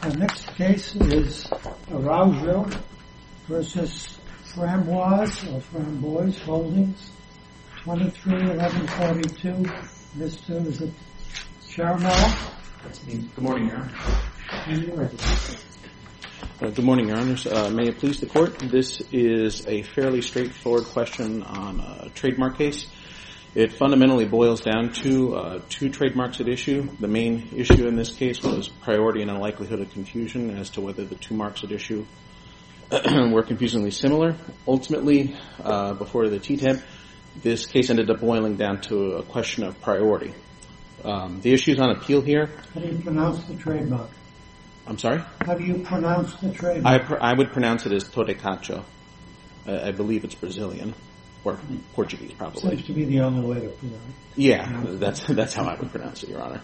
The next case is Araujo versus Framboise Holdings, 23-1142. Mr. Is it Chairman? That's me. Good morning, Your Honor. And you're ready. Good morning, Your Honors. May it please the Court, this is a fairly straightforward question on a trademark case. It fundamentally boils down to two trademarks at issue. The main issue in this case was priority and a likelihood of confusion as to whether the two marks at issue were confusingly similar. Ultimately, before the TTAB, this case ended up boiling down to a question of priority. The issues on appeal here... How do you pronounce the trademark? I'm sorry? How do you pronounce the trademark? I would pronounce it as Todecacho. I believe it's Brazilian. Or Portuguese, probably. Seems to be the only way to pronounce it. Yeah, that's how I would pronounce it, Your Honor.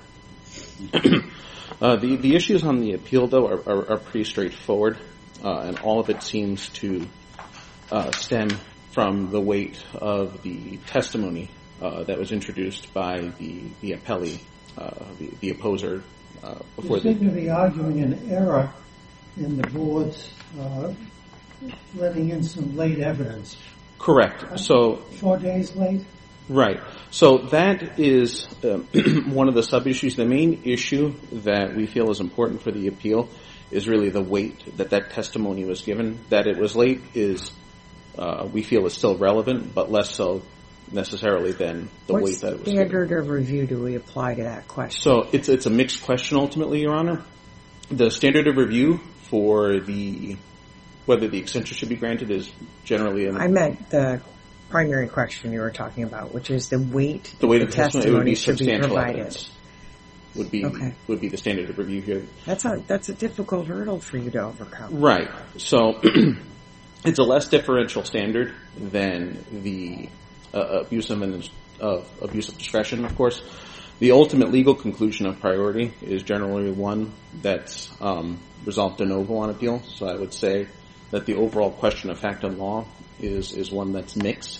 The issues on the appeal, though, are pretty straightforward, and all of it seems to stem from the weight of the testimony that was introduced by the appellee, the opposer. You seem to be arguing an error in the board's letting in some late evidence. Correct. So 4 days late? Right. So that is one of the sub-issues. The main issue that we feel is important for the appeal is really the weight that testimony was given. That it was late is, we feel, is still relevant, but less so necessarily than the weight that it was given. What standard of review do we apply to that question? So it's a mixed question ultimately, Your Honor. The standard of review for whether the extension should be granted is generally... I meant the primary question you were talking about, which is the weight of the testimony should be provided. Would be the standard of review here. That's a difficult hurdle for you to overcome. Right. So it's a less differential standard than the abuse of discretion, of course. The ultimate legal conclusion of priority is generally one that's resolved de novo on appeal. So I would say that the overall question of fact and law is one that's mixed.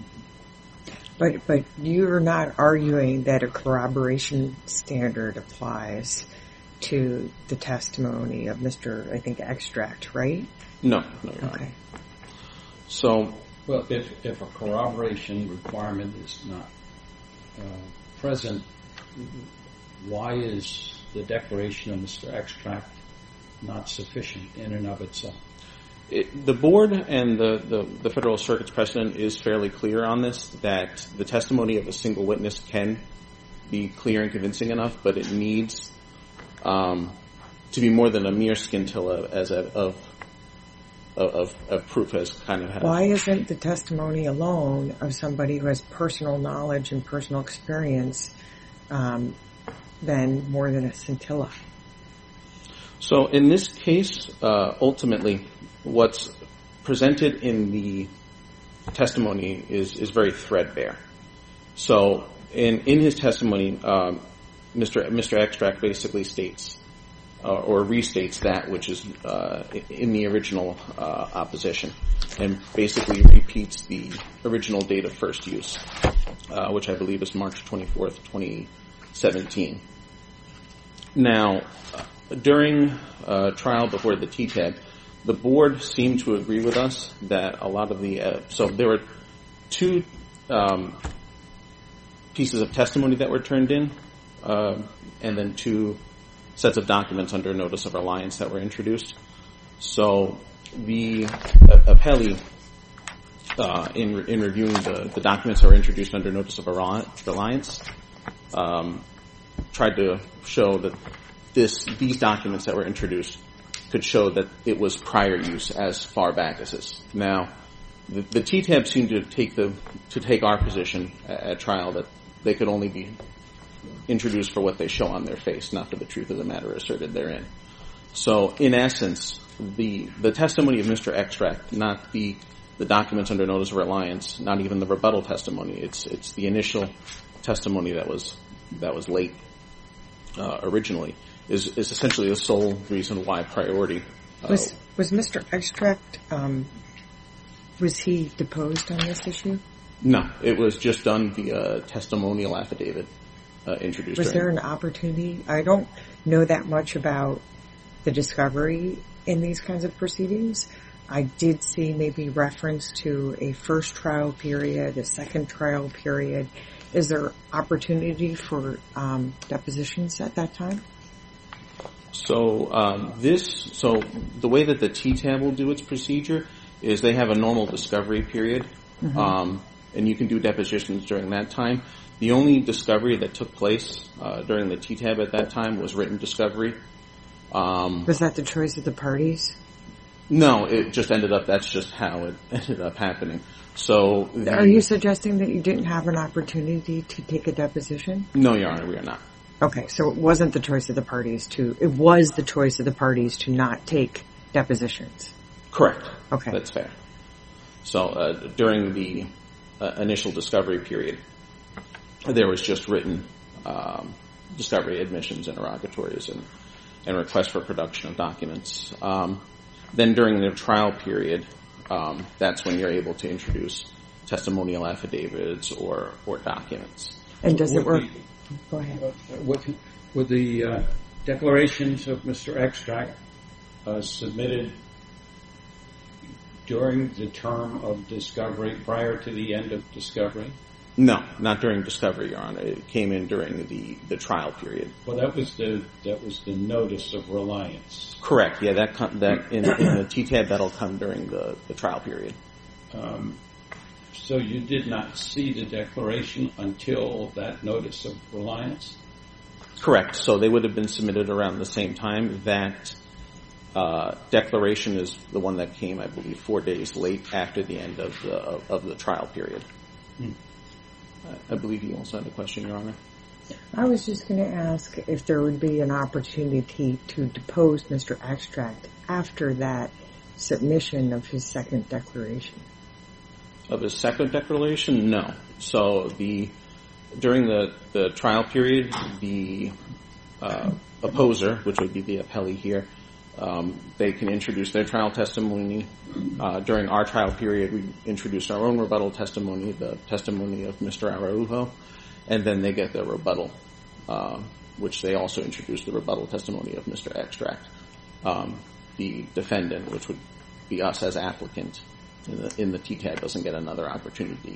But you're not arguing that a corroboration standard applies to the testimony of Mr. I think Extract, right? No. Okay. So, well, if a corroboration requirement is not present, why is the declaration of Mr. Extract not sufficient in and of itself? The board and the Federal Circuit's precedent is fairly clear on this, that the testimony of a single witness can be clear and convincing enough, but it needs to be more than a mere scintilla of proof as kind of has. Why isn't the testimony alone of somebody who has personal knowledge and personal experience then more than a scintilla? So in this case, ultimately, what's presented in the testimony is very threadbare. So in his testimony, Mr. Extract basically states or restates that which is in the original opposition, and basically repeats the original date of first use, which I believe is March 24th, 2017. Now, during trial before the TTAB, the board seemed to agree with us that a lot of the... so there were two pieces of testimony that were turned in, and then two sets of documents under notice of reliance that were introduced. So the appellee, in reviewing the documents that were introduced under notice of reliance, tried to show that these documents that were introduced could show that it was prior use as far back as this. Now, the TTAB seemed to take our position at trial that they could only be introduced for what they show on their face, not for the truth of the matter asserted therein. So, in essence, the testimony of Mr. Extract, not the documents under notice of reliance, not even the rebuttal testimony. It's the initial testimony that was late originally. Is essentially the sole reason why priority... Was Mr. Extract, was he deposed on this issue? No, it was just done via testimonial affidavit introduced. Was there an opportunity? I don't know that much about the discovery in these kinds of proceedings. I did see maybe reference to a first trial period, a second trial period. Is there opportunity for depositions at that time? So the way that the TTAB will do its procedure is they have a normal discovery period, and you can do depositions during that time. The only discovery that took place during the TTAB at that time was written discovery. Was that the choice of the parties? No, it just ended up, that's just how it ended up happening. So are you suggesting that you didn't have an opportunity to take a deposition? No, Your Honor, we are not. Okay, so it wasn't the choice of the parties it was the choice of the parties to not take depositions. Correct. Okay. That's fair. So during the initial discovery period, there was just written discovery admissions, interrogatories, and requests for production of documents. Then during the trial period, that's when you're able to introduce testimonial affidavits or documents. And does it work? Go ahead. Would the declarations of Mr. Extract submitted during the term of discovery, prior to the end of discovery? No, not during discovery, Your Honor. It came in during the trial period. Well, that was the notice of reliance. Correct. Yeah, that in the TTAB that'll come during the trial period. So you did not see the declaration until that notice of reliance? Correct. So they would have been submitted around the same time. That declaration is the one that came, I believe, 4 days late after the end of the trial period. I believe you also had a question, Your Honor. I was just going to ask if there would be an opportunity to depose Mr. Extract after that submission of his second declaration. Of his second declaration? No. So during the trial period, the opposer, which would be the appellee here, they can introduce their trial testimony. During our trial period, we introduced our own rebuttal testimony, the testimony of Mr. Araujo, and then they get their rebuttal, which they also introduced the rebuttal testimony of Mr. Extract. The defendant, which would be us as applicant in the TTAB, doesn't get another opportunity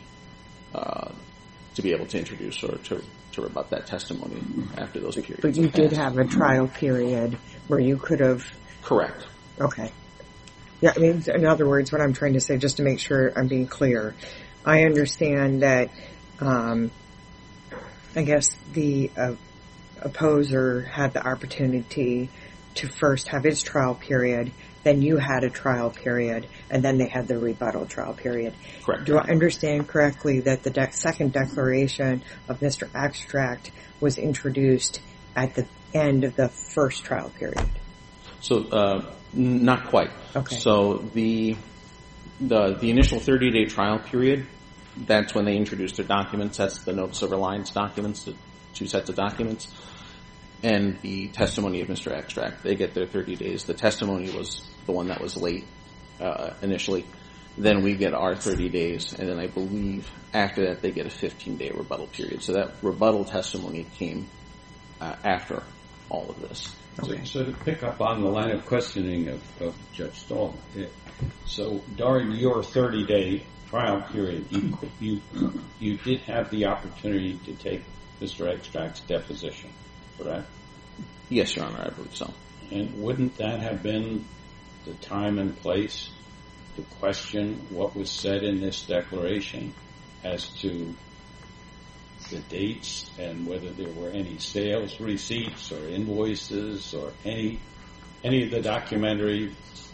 to be able to introduce or to rebut that testimony after those periods. But you did have a trial period where you could have... Correct. Okay. Yeah, I mean, in other words, what I'm trying to say, just to make sure I'm being clear, I understand that, I guess the opposer had the opportunity to first have his trial period, then you had a trial period, and then they had the rebuttal trial period. Correct. Do I understand correctly that the second declaration of Mr. Extract was introduced at the end of the first trial period? So, not quite. Okay. So the initial 30-day trial period, that's when they introduced their documents. That's the notice of reliance documents, the 2 sets of documents, and the testimony of Mr. Extract. They get their 30 days. The testimony was the one that was late initially. Then we get our 30 days, and then I believe after that they get a 15-day rebuttal period. So that rebuttal testimony came after all of this. Okay. So to pick up on the line of questioning of Judge Stahl, so during your 30-day trial period, you did have the opportunity to take Mr. Extract's deposition, correct? Yes, Your Honor, I believe so. And wouldn't that have been the time and place to question what was said in this declaration as to the dates and whether there were any sales receipts or invoices or any of the documentary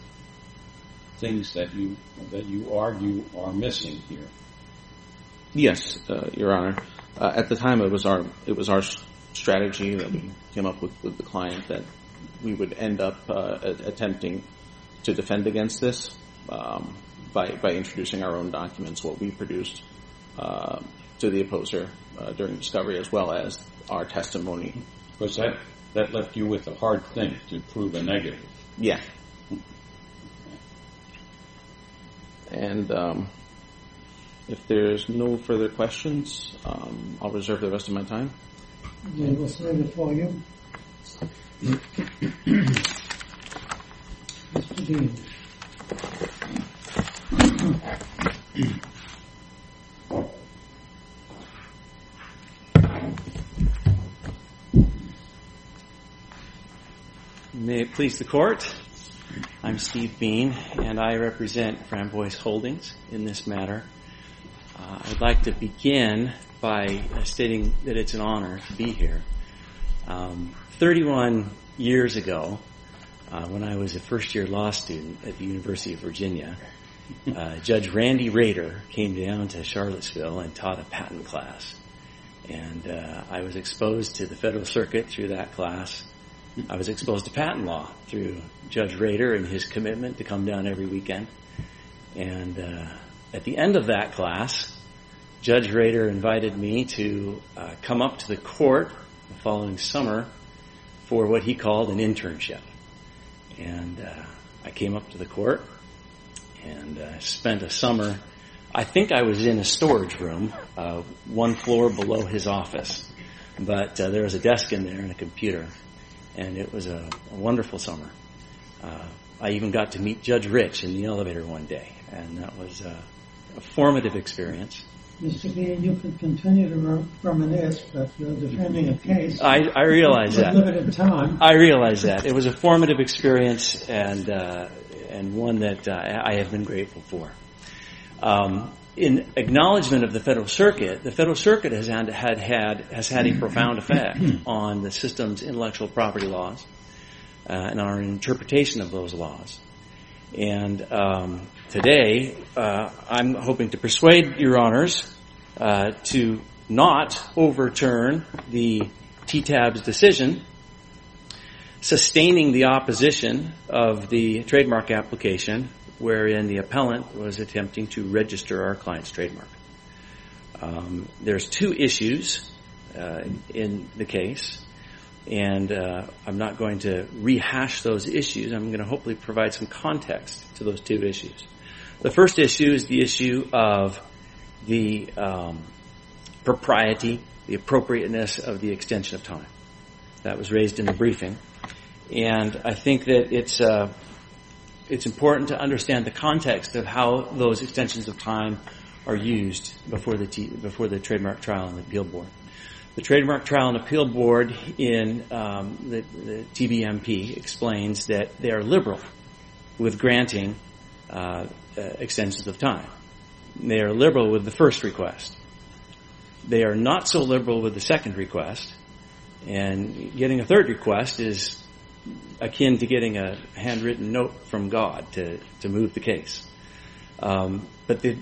things that you argue are missing here? Yes, Your Honor. At the time, it was our strategy that we came up with the client that we would end up attempting to defend against this by introducing our own documents, what we produced to the opposer during discovery, as well as our testimony. Because that left you with a hard thing to prove a negative. Yeah. And if there's no further questions, I'll reserve the rest of my time. We will save it for you. Mr. Dean. May it please the Court, I'm Steve Bean, and I represent Framboise Holdings in this matter. I'd like to begin by stating that it's an honor to be here. 31 years ago, when I was a first-year law student at the University of Virginia, Judge Randy Rader came down to Charlottesville and taught a patent class. And I was exposed to the Federal Circuit through that class. I was exposed to patent law through Judge Rader and his commitment to come down every weekend. And at the end of that class, Judge Rader invited me to come up to the court the following summer for what he called an internship. And I came up to the court and spent a summer. I think I was in a storage room, one floor below his office. But there was a desk in there and a computer. And it was a wonderful summer. I even got to meet Judge Rich in the elevator one day, and that was a formative experience. Mr. Bean, you can continue to reminisce, but you're defending a case. I realize that. With limited time. I realize that. It was a formative experience, and one that I have been grateful for. In acknowledgement of the Federal Circuit has had a profound effect on the system's intellectual property laws and our interpretation of those laws. And today, I'm hoping to persuade Your Honors to not overturn the TTAB's decision sustaining the opposition of the trademark application wherein the appellant was attempting to register our client's trademark. There's two issues in the case, and I'm not going to rehash those issues. I'm going to hopefully provide some context to those two issues. The first issue is the issue of the propriety, the appropriateness of the extension of time. That was raised in the briefing, and I think that it's important to understand the context of how those extensions of time are used before the Trademark Trial and Appeal Board. The Trademark Trial and Appeal Board in the TBMP explains that they are liberal with granting extensions of time. They are liberal with the first request. They are not so liberal with the second request, and getting a third request is akin to getting a handwritten note from God to move the case. But the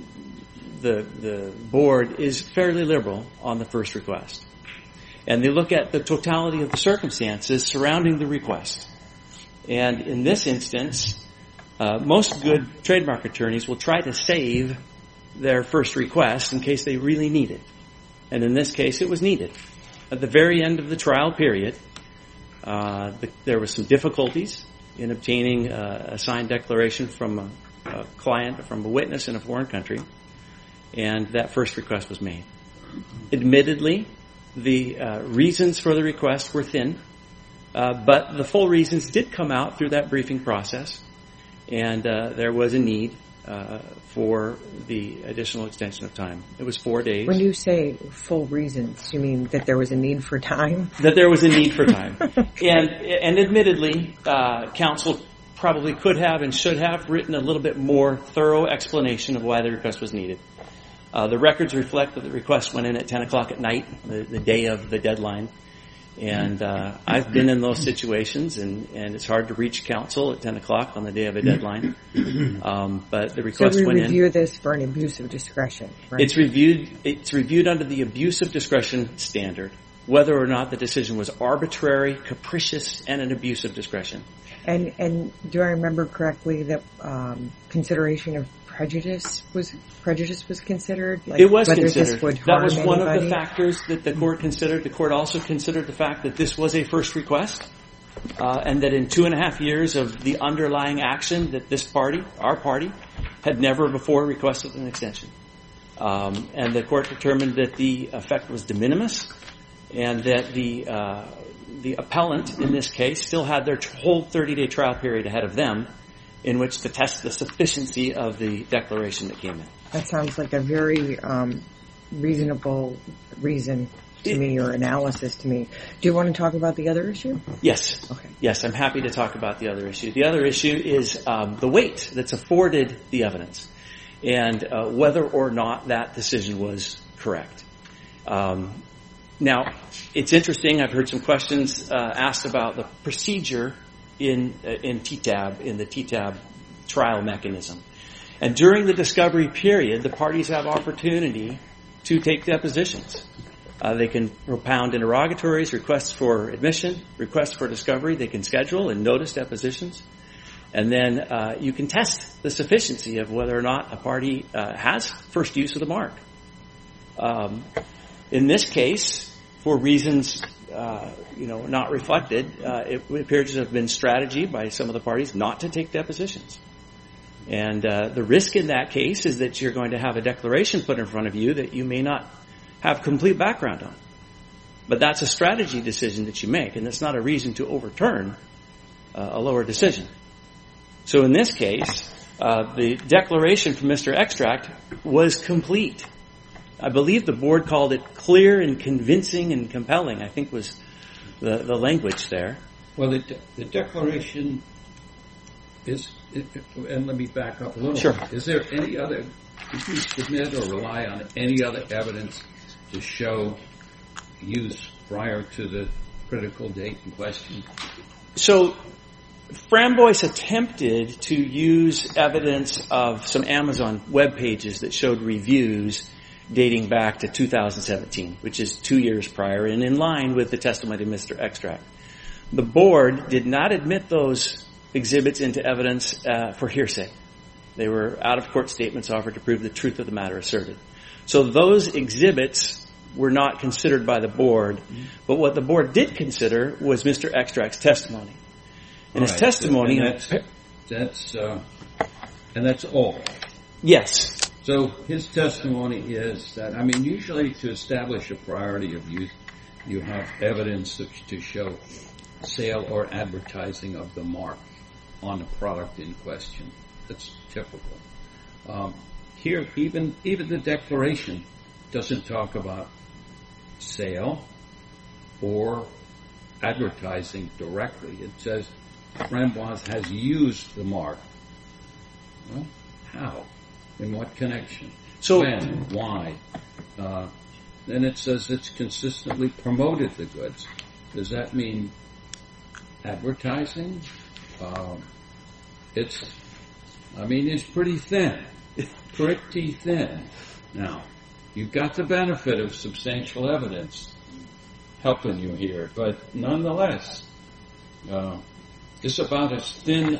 board is fairly liberal on the first request. And they look at the totality of the circumstances surrounding the request. And in this instance, most good trademark attorneys will try to save their first request in case they really need it. And in this case, it was needed. At the very end of the trial period, there were some difficulties in obtaining a signed declaration from a client, from a witness in a foreign country, and that first request was made. Admittedly, the reasons for the request were thin, but the full reasons did come out through that briefing process, and there was a need for the additional extension of time. It was 4 days. When you say full reasons, you mean that there was a need for time? That there was a need for time. And admittedly, counsel probably could have and should have written a little bit more thorough explanation of why the request was needed. The records reflect that the request went in at 10 o'clock at night, the day of the deadline. And I've been in those situations, and it's hard to reach counsel at 10 o'clock on the day of a deadline. But the request went in. So we review this for an abuse of discretion, right? It's reviewed under the abuse of discretion standard, whether or not the decision was arbitrary, capricious, and an abuse of discretion. And do I remember correctly that consideration of prejudice was considered? Like it was whether considered. This would harm that was one anybody? of the factors that the court considered. The court also considered the fact that this was a first request, and that in 2.5 years of the underlying action that this party, our party, had never before requested an extension. And the court determined that the effect was de minimis, and that the appellant in this case still had their whole 30-day trial period ahead of them in which to test the sufficiency of the declaration that came in. That sounds like a very reasonable reason to me, or analysis to me. Do you want to talk about the other issue? Yes. Okay. Yes, I'm happy to talk about the other issue. The other issue is the weight that's afforded the evidence and whether or not that decision was correct. Now, it's interesting. I've heard some questions asked about the procedure in TTAB, in the TTAB trial mechanism. And during the discovery period, the parties have opportunity to take depositions. They can propound interrogatories, requests for admission, requests for discovery. They can schedule and notice depositions. And then you can test the sufficiency of whether or not a party has first use of the mark. In this case, for reasons not reflected, it appears to have been strategy by some of the parties not to take depositions. And the risk in that case is that you're going to have a declaration put in front of you that you may not have complete background on. But that's a strategy decision that you make, and that's not a reason to overturn a lower decision. So in this case, the declaration from Mr. Extract was complete. I believe the board called it clear and convincing and compelling, I think was the language there. Well, the declaration is, and let me back up a little. Sure. Is there any other, did you submit or rely on any other evidence to show use prior to the critical date in question? So Framboise attempted to use evidence of some Amazon web pages that showed reviews dating back to 2017, which is 2 years prior and in line with the testimony of Mr. Extract. The board did not admit those exhibits into evidence for hearsay. They were out-of-court statements offered to prove the truth of the matter asserted. So those exhibits were not considered by the board, but what the board did consider was Mr. Extract's testimony. And his testimony... And that's all. Yes. So his testimony is that, I mean, usually to establish a priority of use, you have evidence to show sale or advertising of the mark on the product in question. That's typical. Here, even the declaration doesn't talk about sale or advertising directly. It says Framboise has used the mark. Well, how? In what connection? So, when? Why? Then it says it's consistently promoted the goods. Does that mean advertising? It's pretty thin. Pretty thin. Now, you've got the benefit of substantial evidence helping you here, but nonetheless, it's about as thin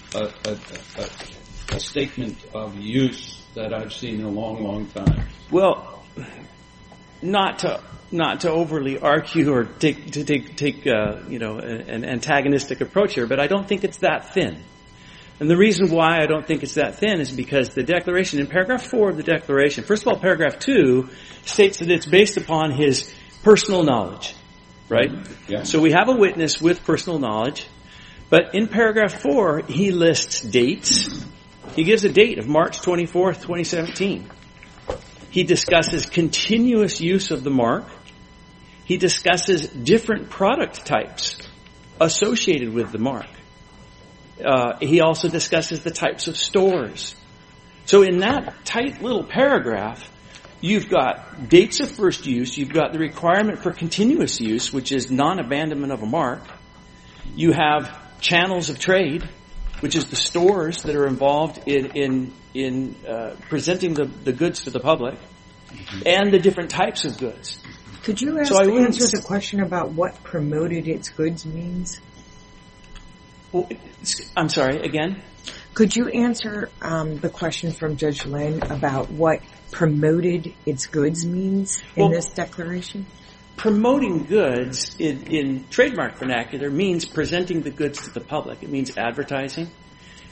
a statement of use that I've seen in a long, long time. well, not to overly argue or take an antagonistic approach here, but I don't think it's that thin. And the reason why I don't think it's that thin is because the declaration, in paragraph 4 of the declaration, first of all, paragraph 2 states that it's based upon his personal knowledge, right? Yeah. So we have a witness with personal knowledge, but in paragraph 4, he lists dates. He gives a date of March 24th, 2017. He discusses continuous use of the mark. He discusses different product types associated with the mark. He also discusses the types of stores. So in that tight little paragraph, you've got dates of first use, you've got the requirement for continuous use, which is non-abandonment of a mark. You have channels of trade, which is the stores that are involved in presenting the goods to the public, and the different types of goods. Could you answer the question about what promoted its goods means? Well, I'm sorry, again? Could you answer the question from Judge Lynn about what promoted its goods means in this declaration? Promoting goods in trademark vernacular means presenting the goods to the public. It means advertising.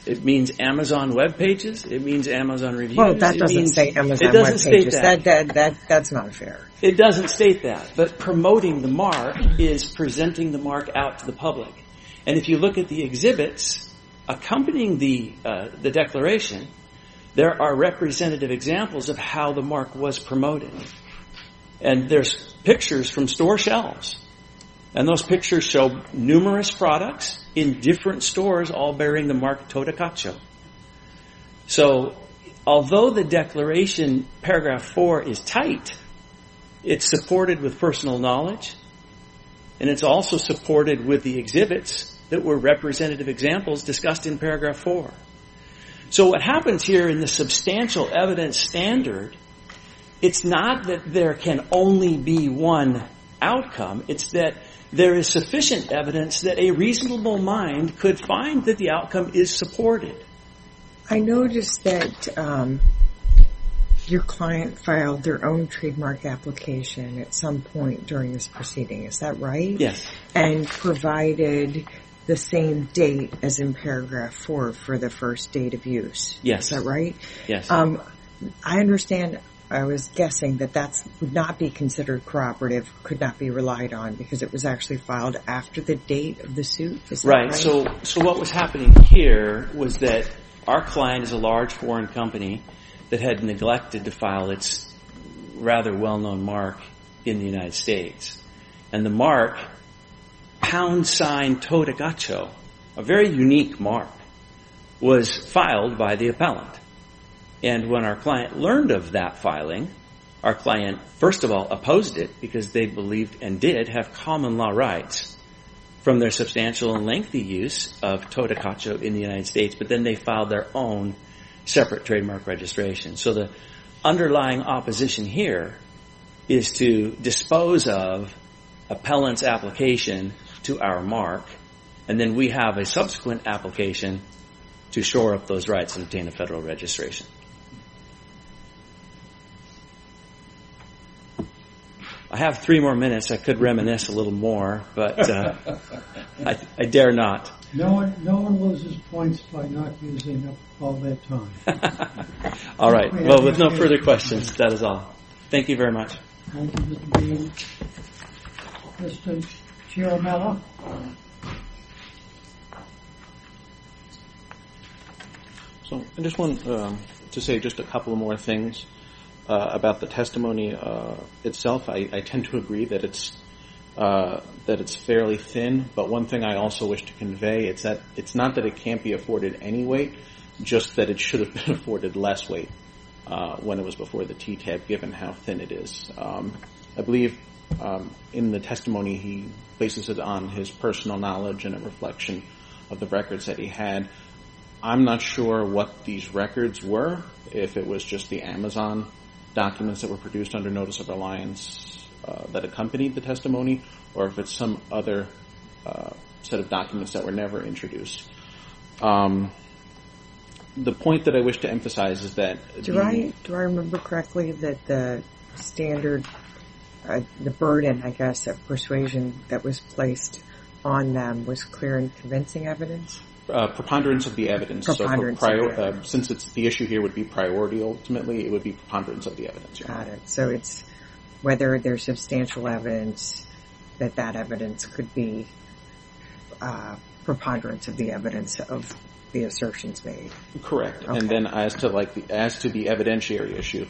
It means Amazon web pages. It means Amazon reviews. Well, that doesn't say Amazon it doesn't web state pages. That's not fair. It doesn't state that. But promoting the mark is presenting the mark out to the public. And if you look at the exhibits accompanying the declaration, there are representative examples of how the mark was promoted. And there's pictures from store shelves. And those pictures show numerous products in different stores, all bearing the mark Totokacho. So, although the declaration, paragraph 4, is tight, it's supported with personal knowledge, and it's also supported with the exhibits that were representative examples discussed in paragraph 4. So what happens here in the substantial evidence standard, it's not that there can only be one outcome, it's that there is sufficient evidence that a reasonable mind could find that the outcome is supported. I noticed that your client filed their own trademark application at some point during this proceeding. Is that right? Yes. And provided the same date as in paragraph 4 for the first date of use. Yes. Is that right? Yes. I understand. I was guessing that would not be considered corroborative, could not be relied on because it was actually filed after the date of the suit. Is that right? So what was happening here was that our client is a large foreign company that had neglected to file its rather well-known mark in the United States. And the mark, # Totokacho, a very unique mark, was filed by the appellant. And when our client learned of that filing, our client, first of all, opposed it because they believed and did have common law rights from their substantial and lengthy use of Totokacho in the United States, but then they filed their own separate trademark registration. So the underlying opposition here is to dispose of appellant's application to our mark, and then we have a subsequent application to shore up those rights and obtain a federal registration. I have 3 more minutes. I could reminisce a little more, but I dare not. No one loses points by not using up all their time. All right. Well, with no further questions, that is all. Thank you very much. Thank you, Mr. Bean. Mr. Chiaramella? So I just want to say just a couple more things about the testimony itself. I tend to agree that it's fairly thin, but one thing I also wish to convey is that it's not that it can't be afforded any weight, just that it should have been afforded less weight when it was before the TTAB, given how thin it is. I believe in the testimony he bases it on his personal knowledge and a reflection of the records that he had. I'm not sure what these records were, if it was just the Amazon documents that were produced under notice of reliance that accompanied the testimony, or if it's some other set of documents that were never introduced. The point that I wish to emphasize is that... Do I remember correctly that the standard, the burden, I guess, of persuasion that was placed on them was clear and convincing evidence? Preponderance of the evidence. Since the issue here would be priority ultimately, it would be preponderance of the evidence. Got it. So it's whether there's substantial evidence that evidence could be preponderance of the evidence of the assertions made. Correct. Okay. And then as to the evidentiary issue,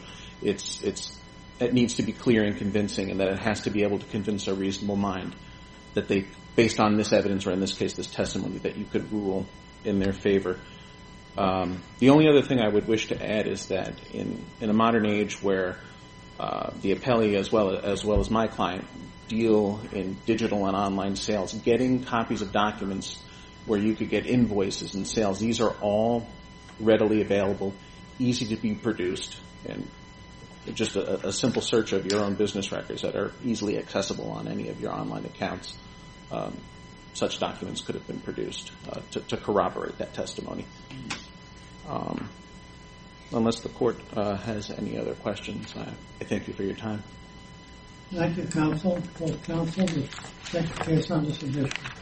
it needs to be clear and convincing, and that it has to be able to convince a reasonable mind that they, based on this evidence, or in this case this testimony, that you could rule in their favor. The only other thing I would wish to add is that in a modern age where the appellee as well as my client deal in digital and online sales, getting copies of documents where you could get invoices and sales, these are all readily available, easy to be produced, and just a simple search of your own business records that are easily accessible on any of your online accounts. Such documents could have been produced to corroborate that testimony. Unless the court has any other questions, I thank you for your time. Thank you, counsel. Both counsel, the case under submission.